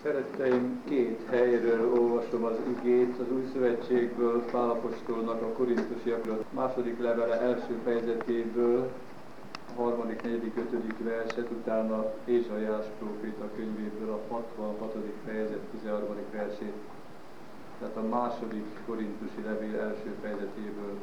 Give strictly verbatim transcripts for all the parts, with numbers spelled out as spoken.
Szeretteim, két helyről olvasom az igét, az Új Szövetségből, Pál apostolnak a korintusiakra második levele első fejezetéből, a harmadik, negyedik, ötödik verset, utána Ézsaiás próféta könyvéből a hatvanhatodik fejezet tizenharmadik versét, tehát a második korintusi levél első fejezetéből.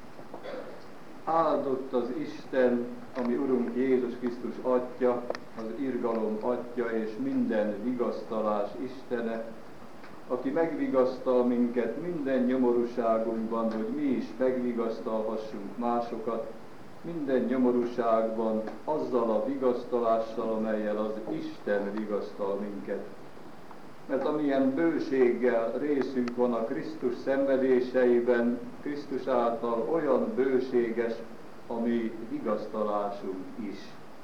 Áldott az Isten, ami Urunk Jézus Krisztus Atya, az irgalom Atya és minden vigasztalás Istene, aki megvigasztal minket minden nyomorúságunkban, hogy mi is megvigasztalhassunk másokat, minden nyomorúságban azzal a vigasztalással, amellyel az Isten vigasztal minket. Mert amilyen bőséggel részünk van a Krisztus szenvedéseiben, Krisztus által olyan bőséges a mi vigasztalásunk is.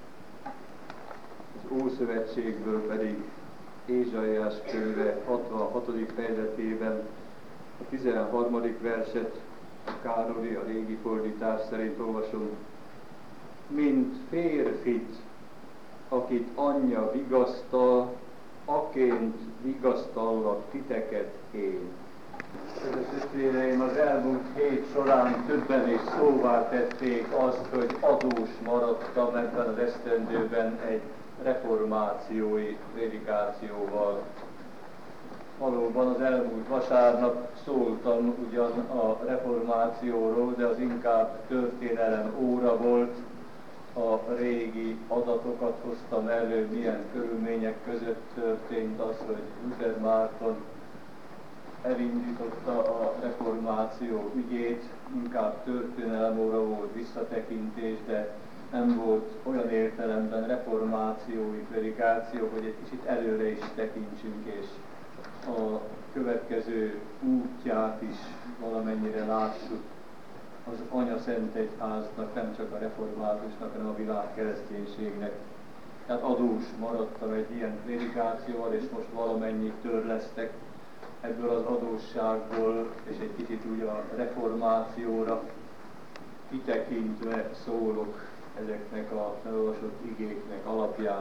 Az Ószövetségből pedig Ézsaiás könyve hatvanhatodik fejezetében a tizenharmadik verset, a Károli, a régi fordítás szerint olvasom. Mint férfit, akit anyja vigasztal, aként vigasztallak titeket én. Kedves testvéreim, az elmúlt hét során többen is szóvá tették azt, hogy adós maradtam ebben az esztendőben egy reformációi prédikációval. Valóban az elmúlt vasárnap szóltam ugyan a reformációról, de az inkább történelem óra volt. A régi adatokat hoztam elő, milyen körülmények között történt az, hogy Luther Márton elindította a reformáció ügyét, inkább történelem óra volt, visszatekintés, de nem volt olyan értelemben reformációi predikáció, hogy egy kicsit előre is tekintsünk, és a következő útját is valamennyire lássuk az Anya Szent Egyháznak, nem csak a reformátusnak, hanem a világ kereszténységnek. Tehát adós maradtam egy ilyen prédikációval, és most valamennyit törlesztek ebből az adósságból, és egy kicsit úgy a reformációra kitekintve szólok ezeknek a felolvasott igéknek alapján.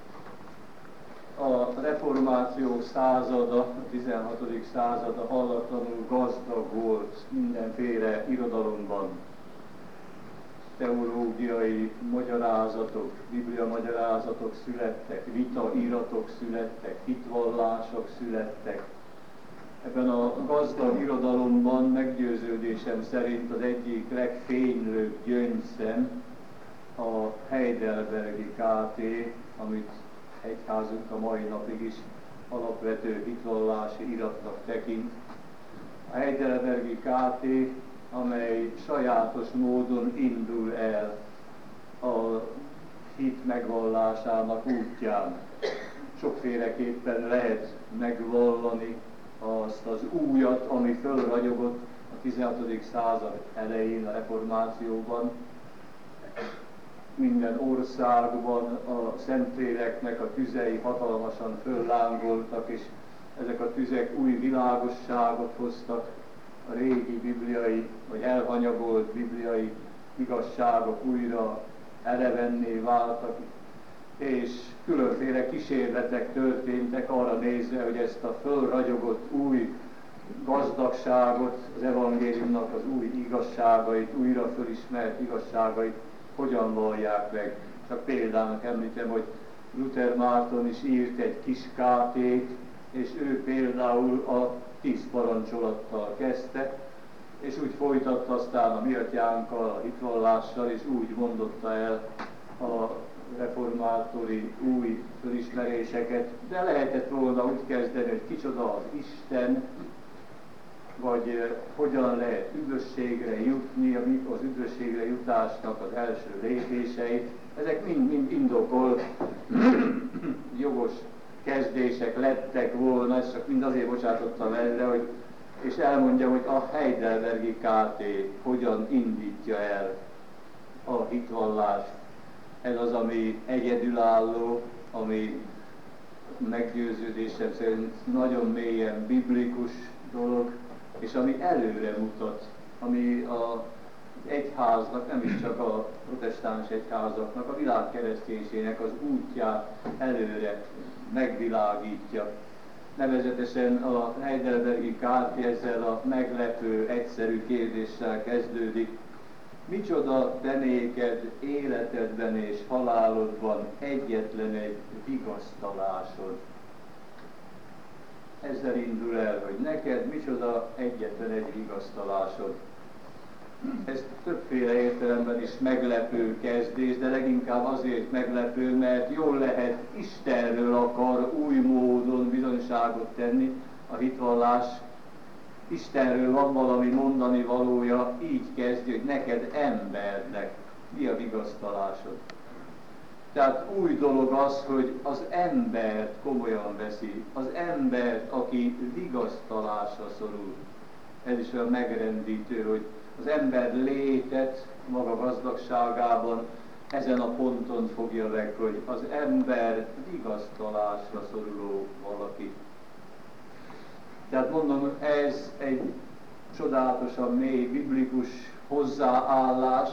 A reformáció százada, a tizenhatodik százada hallatlanul gazdag volt mindenféle irodalomban. Teológiai magyarázatok, biblia magyarázatok születtek, vitaíratok születtek, hitvallások születtek. Ebben a gazdag irodalomban meggyőződésem szerint az egyik legfénylőbb gyöngyszem a Heidelbergi ká té, amit egyházunk a mai napig is alapvető hitvallási iratnak tekint. A Heidelbergi ká té, amely sajátos módon indul el a hit megvallásának útján. Sokféleképpen lehet megvallani azt az újat, ami fölragyogott a tizenhatodik század elején a reformációban. Minden országban a Szentléleknek a tüzei hatalmasan föllángoltak, és ezek a tüzek új világosságot hoztak, a régi bibliai, vagy elhanyagolt bibliai igazságok újra elevenné váltak, és különféle kísérletek történtek arra nézve, hogy ezt a fölragyogott új gazdagságot, az evangéliumnak az új igazságait, újra fölismert igazságait hogyan vallják meg. Csak példának említem, hogy Luther Márton is írt egy kis ká té-t, és ő például a tíz parancsolattal kezdte, és úgy folytatta aztán a mi atyánkkal, a hitvallással, és úgy mondotta el a reformátori új fölismeréseket, de lehetett volna úgy kezdeni, hogy kicsoda az Isten, vagy eh, hogyan lehet üdvösségre jutni, az üdvösségre jutásnak az első lépéseit. Ezek mind-mind indokolt, jogos kezdések lettek volna, ezt csak mind azért bocsátottam előre, hogy, és elmondja, hogy a Heidelbergi ká té hogyan indítja el a hitvallást. Ez az, ami egyedülálló, ami meggyőződésem szerint nagyon mélyen biblikus dolog, és ami előre mutat, ami az egyháznak, nem is csak a protestáns egyházaknak, a világ kereszténységnek az útját előre megvilágítja. Nevezetesen a Heidelbergi Káti ezzel a meglepő, egyszerű kérdéssel kezdődik. Micsoda te néked életedben és halálodban egyetlen egy vigasztalásod? Ezzel indul el, hogy neked micsoda egyetlen egy vigasztalásod. Ez többféle értelemben is meglepő kezdés, de leginkább azért meglepő, mert jól lehet Istenről akar új módon bizonyságot tenni a hitvallás. Istenről van valami mondani valója, így kezdi, hogy neked embernek mi a vigasztalásod. Tehát új dolog az, hogy az embert komolyan veszi, az embert, aki vigasztalásra szorul. Ez is olyan megrendítő, hogy az ember létet maga gazdagságában ezen a ponton fogja meg, hogy az ember vigasztalásra szoruló valaki. Tehát mondom, ez egy csodálatosan mély biblikus hozzáállás.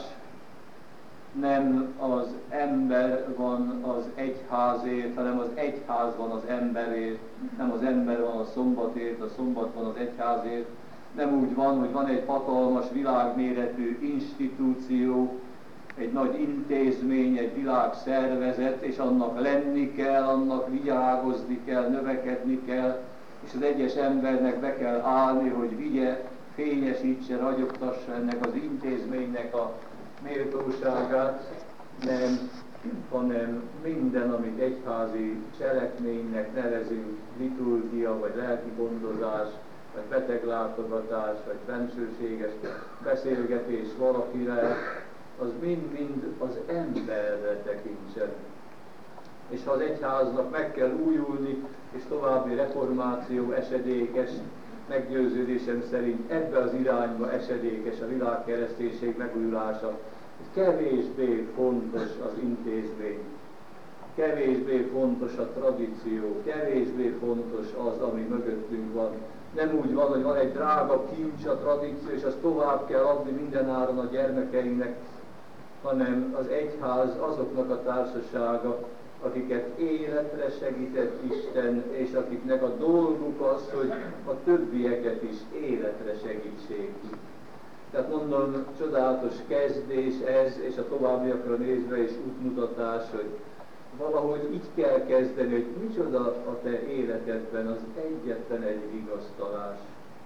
Nem az ember van az egyházért, hanem az egyház van az emberért. Nem az ember van a szombatért, a szombat van az egyházért. Nem úgy van, hogy van egy hatalmas világméretű institúció, egy nagy intézmény, egy világszervezet, és annak lenni kell, annak vigyágozni kell, növekedni kell, és az egyes embernek be kell állni, hogy vigye, fényesítse, ragyogtassa ennek az intézménynek a méltóságát, nem, hanem minden, amit egyházi cselekménynek nevezünk, liturgia, vagy lelki gondozás, vagy beteglátogatás, vagy bensőséges beszélgetés valakire, az mind-mind az emberre tekintsen. És ha az egyháznak meg kell újulni, és további reformáció esedékes, meggyőződésem szerint ebbe az irányba esedékes a világkereszténység megújulása, kevésbé fontos az intézmény, kevésbé fontos a tradíció, kevésbé fontos az, ami mögöttünk van. Nem úgy van, hogy van egy drága kincs a tradíció, és azt tovább kell adni mindenáron a gyermekeinknek, hanem az egyház azoknak a társasága, akiket életre segített Isten, és akiknek a dolguk az, hogy a többieket is életre segítsék. Tehát mondom, csodálatos kezdés ez, és a továbbiakra nézve is útmutatás, hogy valahogy így kell kezdeni, hogy micsoda a te életedben az egyetlen egy vigasztalás.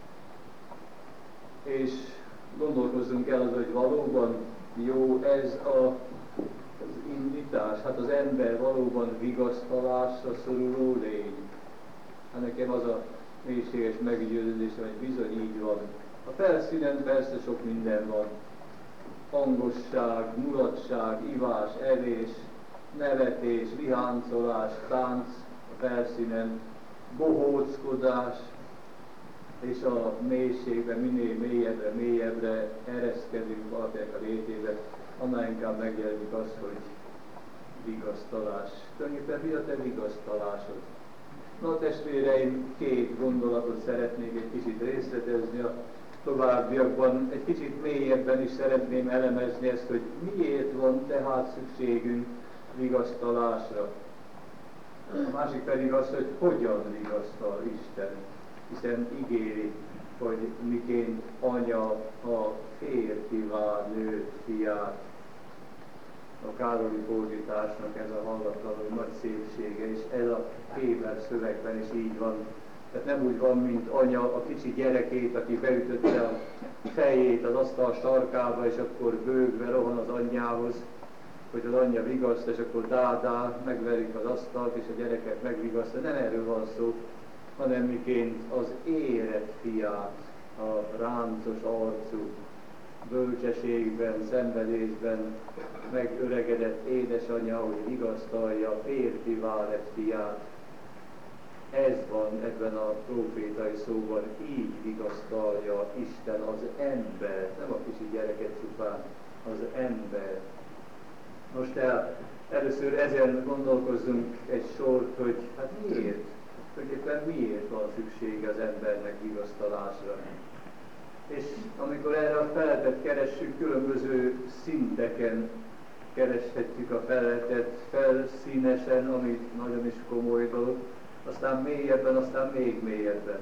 És gondolkozzunk el az, hogy valóban jó ez a, az indítás, hát az ember valóban vigasztalásra szoruló lény. Hát nekem az a mélységes meggyőződésem, hogy bizony így van. A felszínen persze sok minden van. Hangosság, mulatság, ivás, evés, nevetés, viháncolás, tánc a felszínen, bohóckodás, és a mélységben minél mélyebbre, mélyebbre ereszkedünk valakinek a létébe, annál inkább megjelenik az, hogy vigasztalás. Tulajdonképpen mi a te vigasztalásod? Na testvéreim, két gondolatot szeretnék egy kicsit részletezni a továbbiakban, egy kicsit mélyebben is szeretném elemezni ezt, hogy miért van tehát szükségünk vigasztalásra. A másik pedig az, hogy hogyan vigasztal Isten, hiszen ígéri, hogy miként anya a férfivá nőtt fiát. A Károli fordításnak ez a hallatlanul nagy szépsége, és ez a Héber szövegben is így van. Tehát nem úgy van, mint anya a kicsi gyerekét, aki beütötte a fejét az asztal sarkába, és akkor bőgve rohan az anyjához, hogy az anyja vigaszt, és akkor dá-dá, megverik az asztalt, és a gyereket megvigasztja. Nem erről van szó, hanem miként az érett fiát, a ráncos arcú, bölcsességben, szenvedésben megöregedett édesanyja, hogy vigasztalja a férfivá lett fiát. Ez van ebben a prófétai szóban, így vigasztalja Isten az embert, nem a kicsi gyereket csupán, az ember. Most el, először ezen gondolkozzunk egy sort, hogy hát miért, tulajdonképpen miért van szüksége az embernek vigasztalásra. És amikor erre a feletet keressük, különböző szinteken kereshetjük a feletet, felszínesen, ami nagyon is komoly dolog, aztán mélyebben, aztán még mélyebben.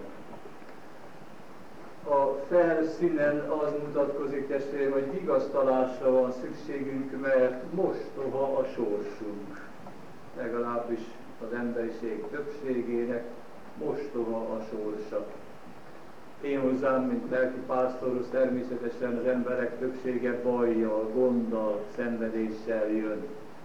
A felszínen az mutatkozik, testvéreim, hogy vigasztalásra van szükségünk, mert mostoha a sorsunk. Legalábbis az emberiség többségének mostoha a sorsa. Én hozzám, mint lelki pásztorhoz természetesen az emberek többsége bajjal, gonddal, szenvedéssel jön.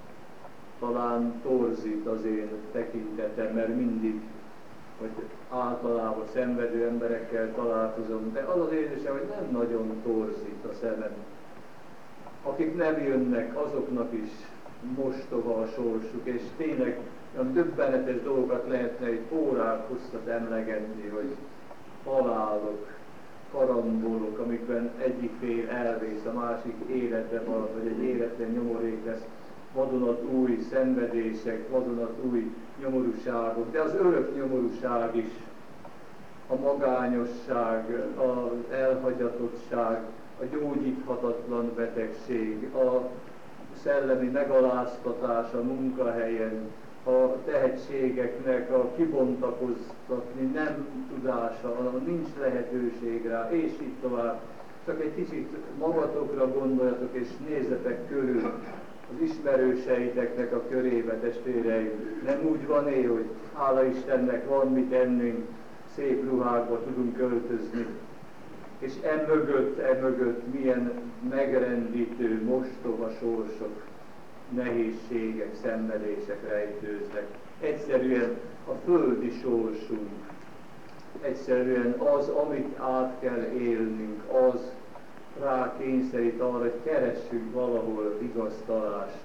Talán torzít az én tekintetem, mert mindig, hogy általában szenvedő emberekkel találkozom, de az az érzésem, hogy nem nagyon torzít a szemem. Akik nem jönnek, azoknak is mostoha a sorsuk, és tényleg olyan döbbenetes dolgokat lehetne egy órák hosszat emlegetni, hogy halálok, karambolok, amikben egyik fél elvész, a másik életre marad, vagy egy életlen nyomorék lesz, vadonatúj szenvedések, vadonatúj nyomorúságok, de az örök nyomorúság is, a magányosság, az elhagyatottság, a gyógyíthatatlan betegség, a szellemi megaláztatás a munkahelyen, a tehetségeknek a kibontakoztatni nem tudása, hanem nincs lehetőség rá, és így tovább. Csak egy kicsit magatokra gondoljatok, és nézzetek körül az ismerőseiteknek a körébe, testvéreim. Nem úgy van é, hogy hála Istennek van mit ennünk, szép ruhákba tudunk költözni. És emögött, emögött milyen megrendítő, mostoha sorsok, nehézségek, szenvedések rejtőznek. Egyszerűen a földi sorsunk, egyszerűen az, amit át kell élnünk, az rá kényszerít arra, hogy keressünk valahol vigasztalást.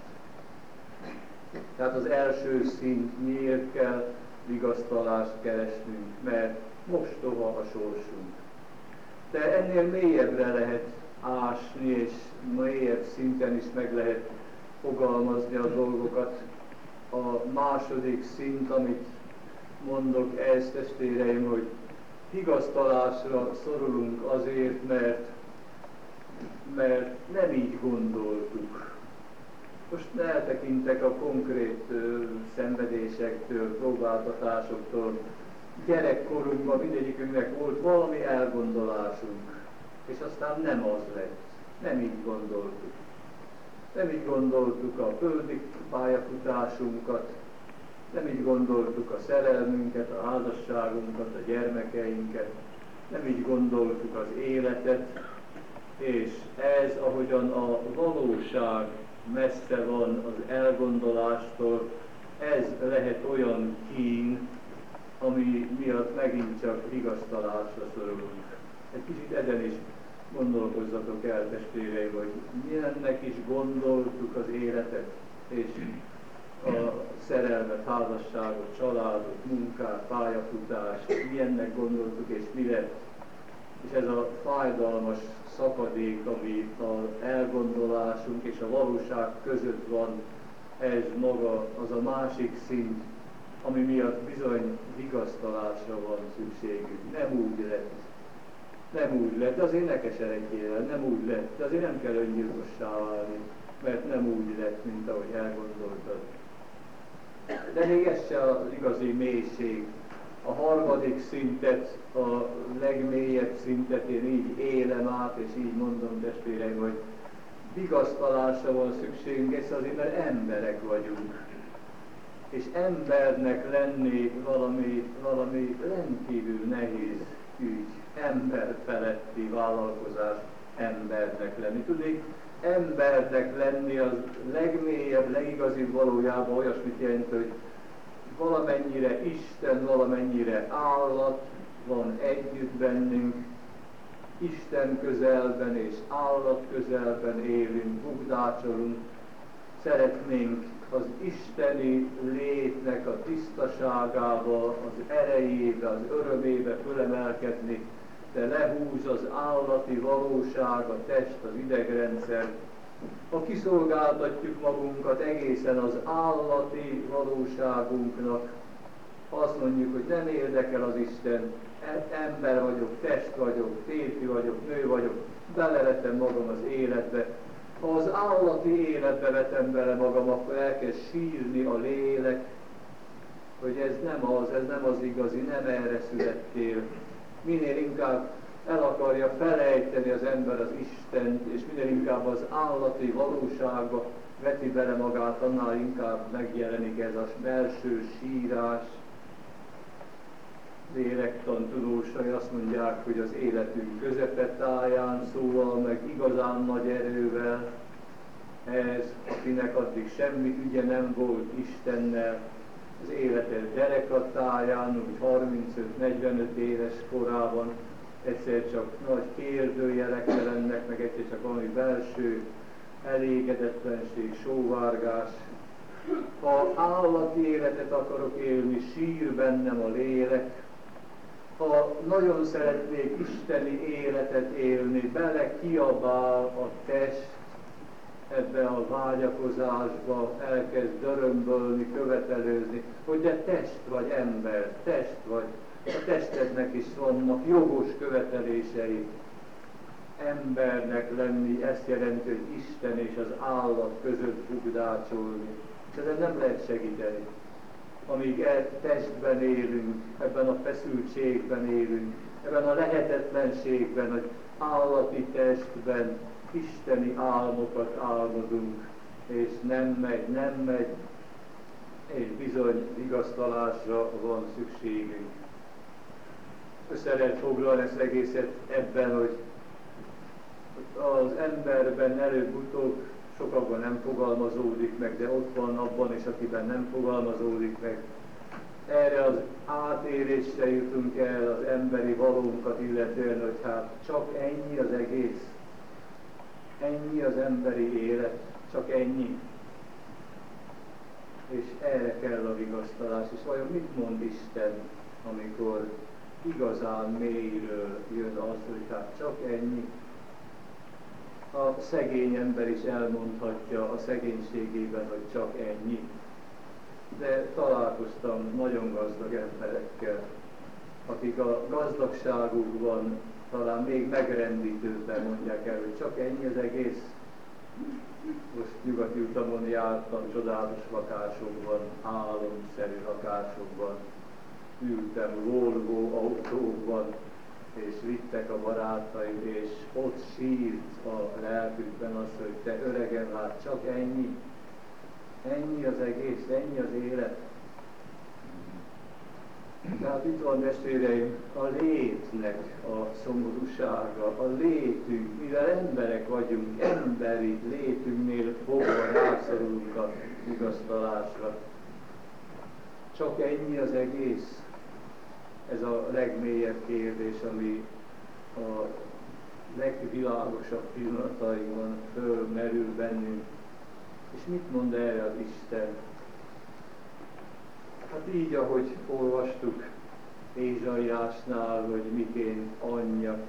Tehát az első szint, miért kell vigasztalást keresnünk, mert mostoha a sorsunk. De ennél mélyebbre lehet ásni, és mélyebb szinten is meg lehet fogalmazni a dolgokat. A második szint, amit mondok, ez, testvéreim, hogy vigasztalásra szorulunk azért, mert, mert nem így gondoltuk. Most ne eltekintek a konkrét ö, szenvedésektől, próbáltatásoktól. Gyerekkorunkban mindegyikünknek volt valami elgondolásunk, és aztán nem az lett. Nem így gondoltuk. Nem így gondoltuk a földi pályafutásunkat, nem így gondoltuk a szerelmünket, a házasságunkat, a gyermekeinket, nem így gondoltuk az életet, és ez, ahogyan a valóság messze van az elgondolástól, ez lehet olyan kín, ami miatt megint csak vigasztalásra szorulunk. Egy kicsit ezen is gondolkozzatok el, testvéreim, hogy milyennek is gondoltuk az életet, és a szerelmet, házasságot, családot, munkát, pályafutást, milyennek gondoltuk és mi lett. És ez a fájdalmas szakadék, ami az elgondolásunk és a valóság között van, ez maga az a másik szint, ami miatt bizony vigasztalásra van szükségünk. Nem úgy lett. Nem úgy lett, de azért ne keseredjél el, nem úgy lett, de azért nem kell öngyilkossá válni, mert nem úgy lett, mint ahogy elgondoltad. De még ez se az igazi mélység. A harmadik szintet, a legmélyebb szintet én így élem át, és így mondom, testvéreim, hogy vigasztalásra van szükségünk, ez azért, mert emberek vagyunk. És embernek lenni valami, valami rendkívül nehéz ügy, ember feletti vállalkozás embernek lenni. Tudnék, embernek lenni az legmélyebb, legigazibb valójában olyasmit jelent, hogy valamennyire Isten, valamennyire állat van együtt bennünk, Isten közelben és állat közelben élünk, bugdácsolunk, szeretnénk az isteni létnek a tisztaságába, az erejébe, az örömébe fölemelkedni, de lehúz az állati valóság, a test, az idegrendszer. Ha kiszolgáltatjuk magunkat egészen az állati valóságunknak, azt mondjuk, hogy nem érdekel az Isten, ember vagyok, test vagyok, férfi vagyok, nő vagyok, belevetem magam az életbe. Ha az állati életbe vetem bele magam, akkor elkezd sírni a lélek, hogy ez nem az, ez nem az igazi, nem erre születtél. Minél inkább el akarja felejteni az ember az Istent, és minél inkább az állati valóságba veti bele magát, annál inkább megjelenik ez a belső sírás. Lélektan tudósai azt mondják, hogy az életünk közepetáján szólal meg igazán nagy erővel ez, akinek addig semmi ügye nem volt Istennel, az élete derekatáján, úgy harmincöt-negyvenöt éves korában egyszer csak nagy kérdőjelek jelennek, meg egyszer csak valami belső elégedetlenség, sóvárgás. Ha állati életet akarok élni, sír bennem a lélek. Ha nagyon szeretnék isteni életet élni, bele kiabál a test ebbe a vágyakozásba, elkezd dörömbölni, követelőzni, hogy de test vagy ember, test vagy, a testednek is vannak jogos követelései. Embernek lenni, ezt jelenti, hogy Isten és az állat között bugdácsolni. És ezen nem lehet segíteni. Amíg e testben élünk, ebben a feszültségben élünk, ebben a lehetetlenségben, hogy állati testben isteni álmokat álmodunk, és nem megy, nem megy, és bizony vigasztalásra van szükségünk. Össze lehet foglalni ezt egészet ebben, hogy az emberben előbb-utóbb sokakban nem fogalmazódik meg, de ott van abban is, akiben nem fogalmazódik meg. Erre az átélésre jutunk el az emberi valónkat illetően, hogy hát csak ennyi az egész. Ennyi az emberi élet, csak ennyi. És erre kell a vigasztalás. És vajon mit mond Isten, amikor igazán mélyről jön az, hogy hát csak ennyi? A szegény ember is elmondhatja a szegénységében, hogy csak ennyi. De találkoztam nagyon gazdag emberekkel, akik a gazdagságukban talán még megrendítőbben mondják el, hogy csak ennyi az egész. Most nyugati utamon jártam csodálatos lakásokban, álomszerű lakásokban, ültem Volvo autókban, és vittek a barátaim, és ott sírt a lelkükben az, hogy te öregem, hát csak ennyi. Ennyi az egész, ennyi az élet. Tehát itt van, testvéreim, a létnek a szomorúsága, a létünk, mivel emberek vagyunk, emberi létünknél fogva rászorulunk a vigasztalásra. Csak ennyi az egész. Ez a legmélyebb kérdés, ami a legvilágosabb pillanatainkban fölmerül bennünk. És mit mond erre az Isten? Hát így, ahogy olvastuk Ézsaiásnál, hogy miként anyja,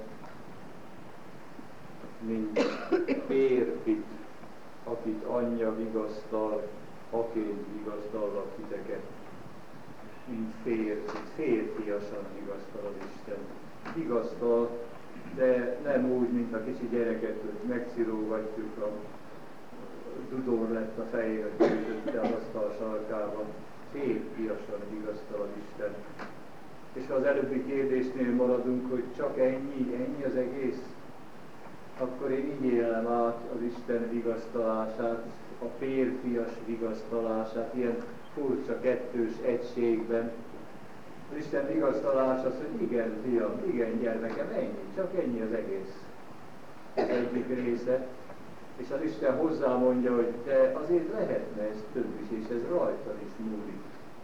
mint férfit, akit anyja vigasztal, aként vigasztallak titeket. Mint férfi, férfiasan vigasztal az Isten. Vigasztal, de nem úgy, mint a kicsi gyereket, hogy megcirógatjuk, a dudor lett a fejére, töltötte az asztal sarkában. Férfiasan vigasztal az Isten. És ha az előbbi kérdésnél maradunk, hogy csak ennyi, ennyi az egész, akkor én így élem át az Isten vigasztalását, a férfias vigasztalását, ilyen furcsa kettős egységben. Az Isten vigasztalás az, hogy igen, fiam, igen, gyermekem, ennyi, csak ennyi az egész. Az egyik része. És az Isten hozzámondja, hogy de azért lehetne ez több is, és ez rajtad is múlik.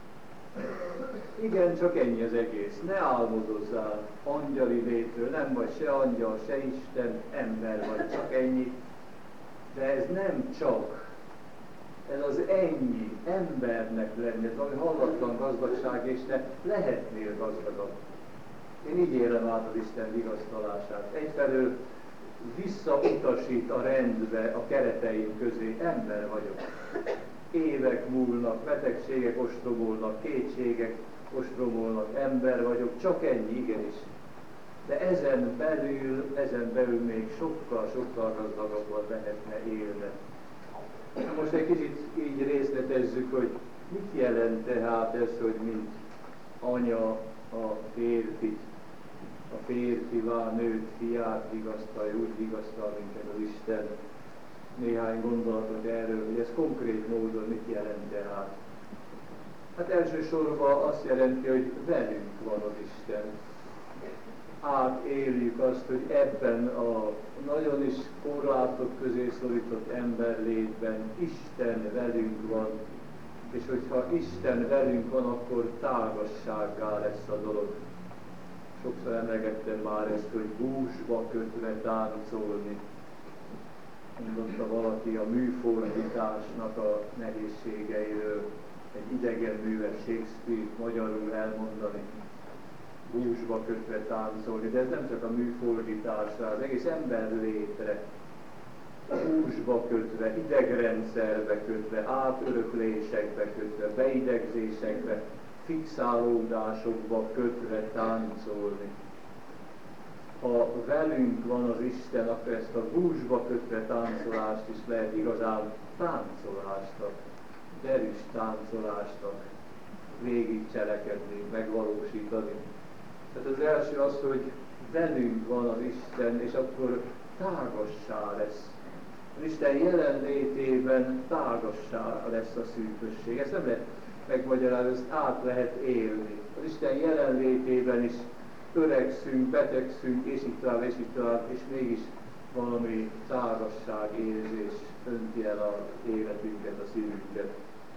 Igen, csak ennyi az egész. Ne álmodozzál angyali létről, nem vagy se angyal, se Isten, ember vagy, csak ennyi. De ez nem csak. Ez az ennyi, embernek lenni, ez valami hallatlan gazdagság, és te lehetnél gazdagabb. Én így élem át az Isten vigasztalását. Egyfelől visszautasít a rendbe, a kereteim közé, ember vagyok. Évek múlnak, betegségek ostromolnak, kétségek ostromolnak, ember vagyok, csak ennyi, igenis. De ezen belül, ezen belül még sokkal-sokkal gazdagabban lehetne élni. Most egy kicsit így részletezzük, hogy Mit jelent tehát ez, hogy mint anya a férfi, a férfi vár nőt, fiát vigasztalja, úgy vigasztal minket az Isten? Néhány gondolatot erről, hogy ez konkrét módon mit jelent tehát. Hát elsősorban azt jelenti, hogy velünk van az Isten. Átéljük azt, hogy ebben a nagyon is korlátok közé szorított emberlétben Isten velünk van, és hogyha Isten velünk van, akkor tágassággá lesz a dolog. Sokszor emlegettem már ezt, hogy búzsba kötve táncolni. Mondotta valaki a műfordításnak a nehézségeiről, egy idegen művet, Shakespeare-t magyarul elmondani, búzsba kötve táncolni, de ez nem csak a műfordításra, az egész emberlétre, búzsba kötve, idegrendszerbe kötve, átöröklésekbe kötve, beidegzésekbe, fixálódásokba kötve táncolni. Ha velünk van az Isten, akkor ezt a búzsba kötve táncolást is lehet igazán táncolásnak, derűs táncolásnak végig cselekedni, megvalósítani. Tehát az első az, hogy velünk van az Isten, és akkor tágassá lesz. Az Isten jelenlétében tágassá lesz a szűkösség. Ezt nem lehet megmagyarázni, ezt át lehet élni. Az Isten jelenlétében is öregszünk, betegszünk, és így tovább, és így tovább, és mégis valami tágasságérzés önti el az életünket, a szívünket.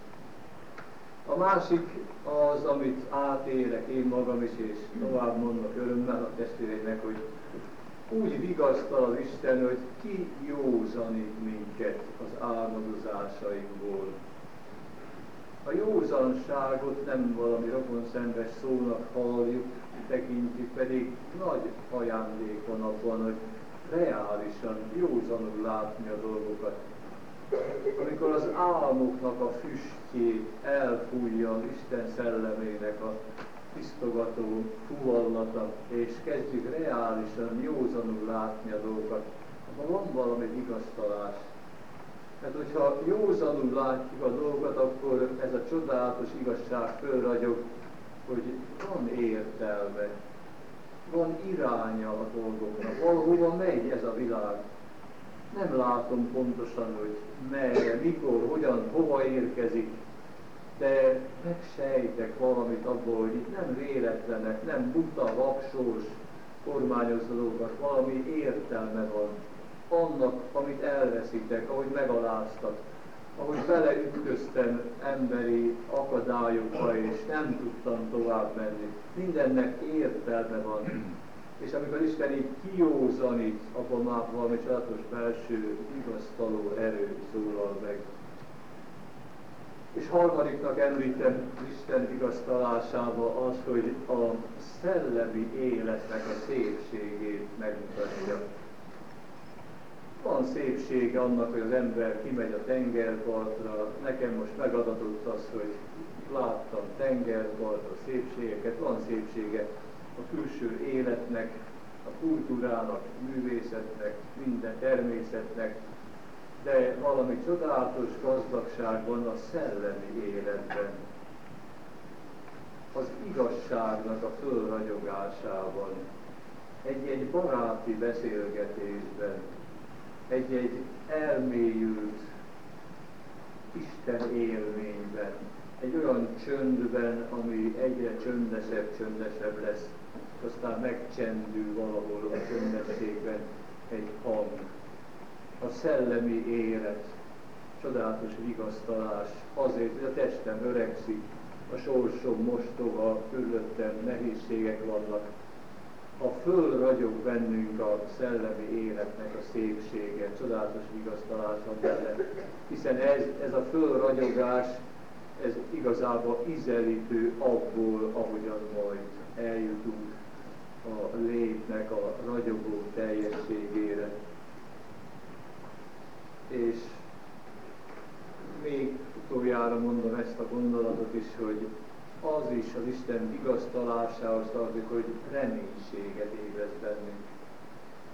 A másik az, amit átélek én magam is, és tovább mondok örömmel a testvéreimnek, hogy úgy vigasztal az Isten, hogy kijózanít minket az álmodozásainkból. A józanságot nem valami rokonszenves szónak halljuk, tekintjük, pedig nagy ajándék van abban, hogy reálisan, józanul látni a dolgokat. Amikor az álmoknak a füstjét elfújja az Isten szellemének a tisztogató fuvallata, és kezdjük reálisan, józanul látni a dolgokat, akkor van valami vigasztalás. Mert hogyha józanul látjuk a dolgokat, akkor ez a csodálatos igazság fölragyog, hogy van értelme, van iránya a dolgoknak, valahova megy ez a világ. Nem látom pontosan, hogy merre, mikor, hogyan, hova érkezik, de megsejtek valamit abból, hogy itt nem véletlenek, nem buta, vaksós, kormányozó dolgokat, valami értelme van annak, amit elveszítek, ahogy megaláztak, ahogy beleütköztem emberi akadályokba, és nem tudtam tovább menni. Mindennek értelme van. És amikor Isten így kijózanít, abban már valami csodálatos belső vigasztaló erő szólal meg. És harmadiknak említem Isten vigasztalásába az, hogy a szellemi életnek a szépségét megmutatja. Van szépsége annak, hogy az ember kimegy a tengerpartra, nekem most megadatott az, hogy láttam tengerpartra szépségeket, van szépsége a külső életnek, a kultúrának, művészetnek, minden természetnek, de valami csodálatos gazdagság van a szellemi életben, az igazságnak a fölragyogásában, egy-egy baráti beszélgetésben, egy-egy elmélyült Isten élményben, egy olyan csöndben, ami egyre csöndesebb, csöndesebb lesz, aztán megcsendül valahol a csöndességben egy hang. A szellemi élet, csodálatos vigasztalás azért, hogy a testem öregszik, a sorsom mostoha, körülöttem nehézségek vannak. Ha fölragyog bennünk a szellemi életnek a szépsége, csodálatos vigasztalás van benne, hiszen ez, ez a fölragyogás, ez igazából ízelítő abból, ahogyan majd eljutunk a létnek a ragyogó teljességére. És még utoljára mondom ezt a gondolatot is, hogy az is az Isten vigasztalásához tartozik, hogy reménységet ébreszt bennünk.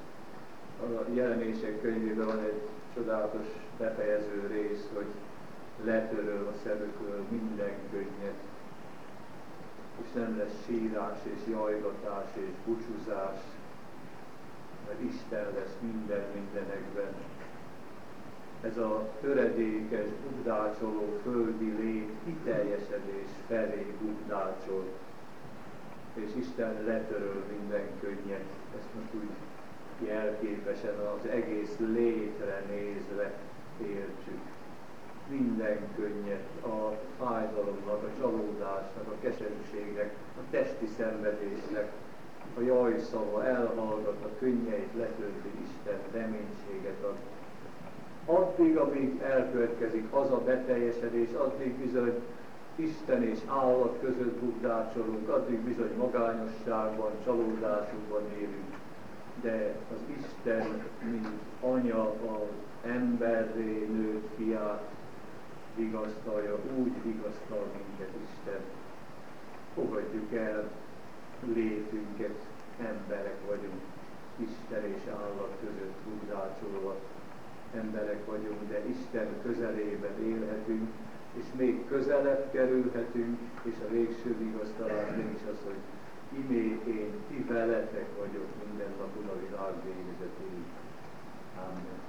A Jelenések könyvében van egy csodálatos befejező rész, hogy letöröl a szemükről minden könnyet, és nem lesz sírás és jajgatás és búcsúzás, mert Isten lesz minden mindenekben. Ez a töredékes, bukdácsoló földi lét kiteljesedés felé bukdácsol, és Isten letöröl minden könnyet. Ezt most úgy jelképesen az egész létre nézve értsük. Minden könnyet, a fájdalomnak, a csalódásnak, a keserűségnek, a testi szenvedésnek, a jajszava elhallgat, a könnyeit letölti Isten, reménységet ad. Addig, amíg elkövetkezik az a beteljesedés, addig bizony Isten és állat között bukdácsolunk, addig bizony magányosságban, csalódásunkban élünk. De az Isten, mint anya, az emberré nőtt fiát vigasztalja, úgy vigasztal minket Isten. Fogadjuk el létünket, emberek vagyunk, Isten és állat között bukdácsolva. Emberek vagyunk, de Isten közelében élhetünk, és még közelebb kerülhetünk, és a végső vigasztalás mégis az, hogy imé én ti veletek vagyok minden napon a világ végezetéig. Amen.